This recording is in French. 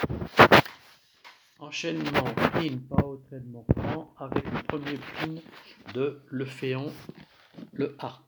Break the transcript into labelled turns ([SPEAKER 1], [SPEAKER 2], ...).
[SPEAKER 1] Enchaînement pin pas au trait de manquement avec le premier pin de l'Ephéon, le Hart.